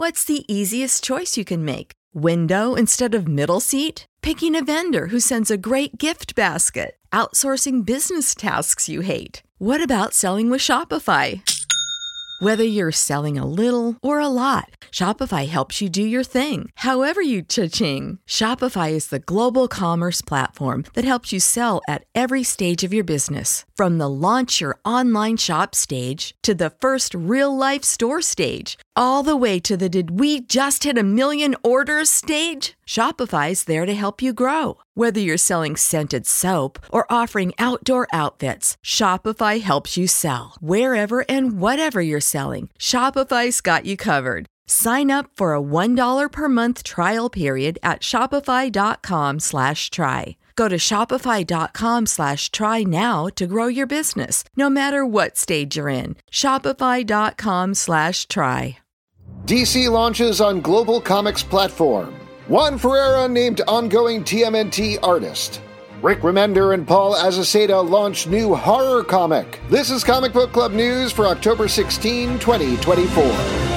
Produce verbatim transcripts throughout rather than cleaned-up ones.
What's the easiest choice you can make? Window instead of middle seat? Picking a vendor who sends a great gift basket? Outsourcing business tasks you hate? What about selling with Shopify? Whether you're selling a little or a lot, Shopify helps you do your thing, however you cha-ching. Shopify is the global commerce platform that helps you sell at every stage of your business. From the launch your online shop stage to the first real-life store stage, all the way to the did we just hit a million orders stage. Shopify's there to help you grow. Whether you're selling scented soap or offering outdoor outfits, Shopify helps you sell. Wherever and whatever you're selling, Shopify's got you covered. Sign up for a one dollar per month trial period at shopify.com slash try. Go to shopify.com slash try now to grow your business, no matter what stage you're in. Shopify.com slash try. D C launches on Global Comics platform. Juan Ferreira named ongoing T M N T artist. Rick Remender and Paul Azaceta launch new horror comic. This is Comic Book Club news for October sixteenth, twenty twenty-four.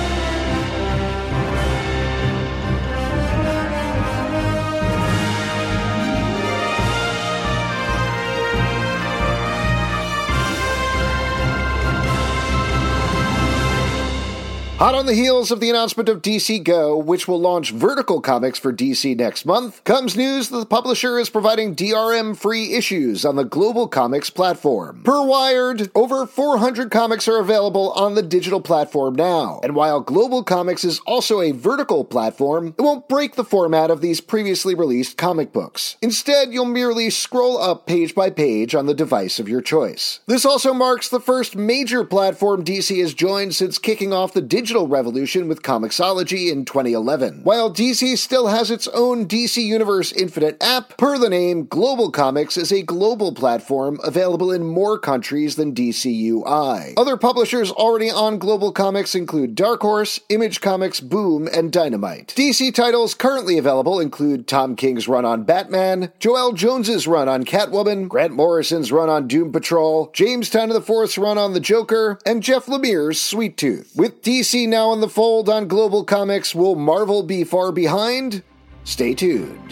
Hot on the heels of the announcement of D C Go, which will launch vertical comics for D C next month, comes news that the publisher is providing D R M-free issues on the Global Comics platform. Per Wired, over four hundred comics are available on the digital platform now, and while Global Comics is also a vertical platform, it won't break the format of these previously released comic books. Instead, you'll merely scroll up page by page on the device of your choice. This also marks the first major platform D C has joined since kicking off the digital digital revolution with Comixology in twenty eleven. While D C still has its own D C Universe Infinite app, per the name, Global Comics is a global platform available in more countries than D C U I. Other publishers already on Global Comics include Dark Horse, Image Comics, Boom, and Dynamite. D C titles currently available include Tom King's run on Batman, Joelle Jones's run on Catwoman, Grant Morrison's run on Doom Patrol, James Tynion the fourth's run on The Joker, and Jeff Lemire's Sweet Tooth. With D C now in the fold on Global Comics, will Marvel be far behind? Stay tuned.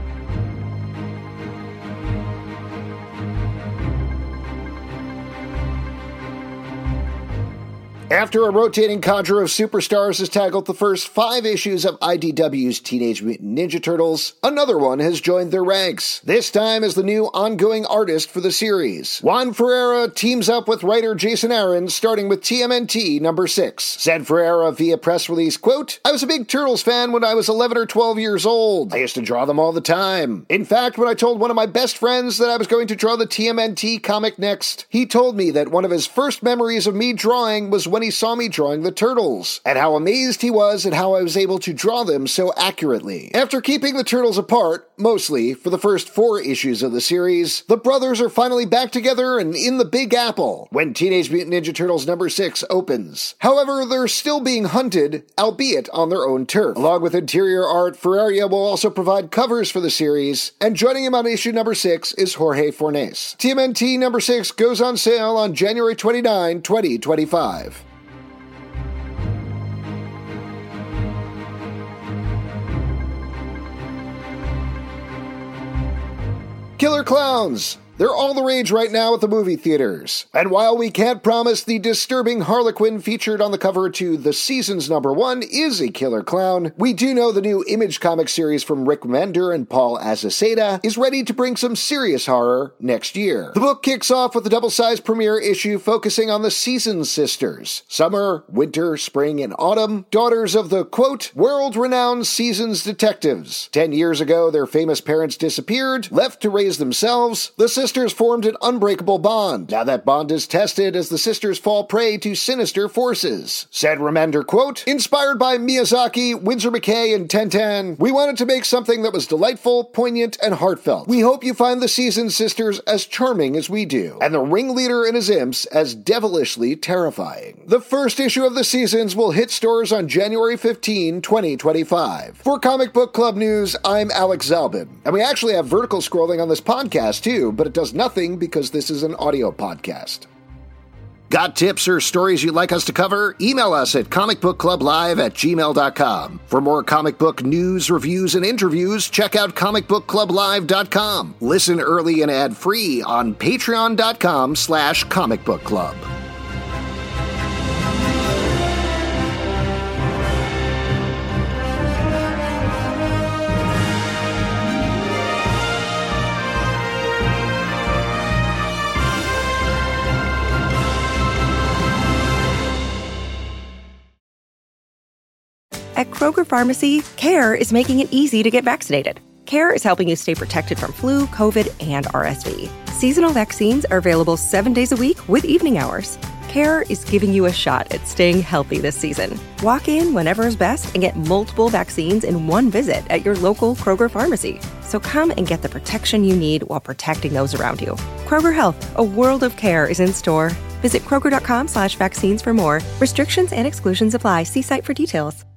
After a rotating cadre of superstars has tackled the first five issues of I D W's Teenage Mutant Ninja Turtles, another one has joined their ranks, this time as the new ongoing artist for the series. Juan Ferreira teams up with writer Jason Aaron, starting with T M N T number six. Said Ferreira via press release, quote, "I was a big Turtles fan when I was eleven or twelve years old. I used to draw them all the time. In fact, when I told one of my best friends that I was going to draw the T M N T comic next, he told me that one of his first memories of me drawing was when he saw me drawing the Turtles, and how amazed he was at how I was able to draw them so accurately." After keeping the Turtles apart, mostly, for the first four issues of the series, the brothers are finally back together and in the Big Apple when Teenage Mutant Ninja Turtles number six opens. However, they're still being hunted, albeit on their own turf. Along with interior art, Ferreira will also provide covers for the series, and joining him on issue number six is Jorge Fornes. T M N T number six goes on sale on January twenty-ninth, twenty twenty-five. Killer Clowns! They're all the rage right now at the movie theaters. And while we can't promise the disturbing Harlequin featured on the cover to The Seasons number one is a killer clown, we do know the new Image comic series from Rick Remender and Paul Azaceta is ready to bring some serious horror next year. The book kicks off with a double-sized premiere issue focusing on the Seasons sisters. Summer, winter, spring, and autumn, daughters of the, quote, world-renowned Seasons detectives. Ten years ago, their famous parents disappeared, left to raise themselves. The sisters formed an unbreakable bond. Now that bond is tested as the sisters fall prey to sinister forces. Said Remender, quote, "Inspired by Miyazaki, Winsor McKay, and Tintin, we wanted to make something that was delightful, poignant, and heartfelt. We hope you find the Seasons sisters as charming as we do, and the ringleader and his imps as devilishly terrifying." The first issue of the Seasons will hit stores on January fifteenth, twenty twenty-five. For Comic Book Club News, I'm Alex Zalbin. And we actually have vertical scrolling on this podcast too, but it does nothing because this is an audio podcast. Got tips or stories you'd like us to cover? Email us at comicbookclublive at gmail dot com. For more comic book news, reviews, and interviews, check out comic book club live dot com. Listen early and ad-free on patreon dot com slash comic book club. At Kroger Pharmacy, CARE is making it easy to get vaccinated. CARE is helping you stay protected from flu, COVID, and R S V. Seasonal vaccines are available seven days a week with evening hours. CARE is giving you a shot at staying healthy this season. Walk in whenever is best and get multiple vaccines in one visit at your local Kroger Pharmacy. So come and get the protection you need while protecting those around you. Kroger Health, a world of care, is in store. Visit Kroger dot com slash vaccines for more. Restrictions and exclusions apply. See site for details.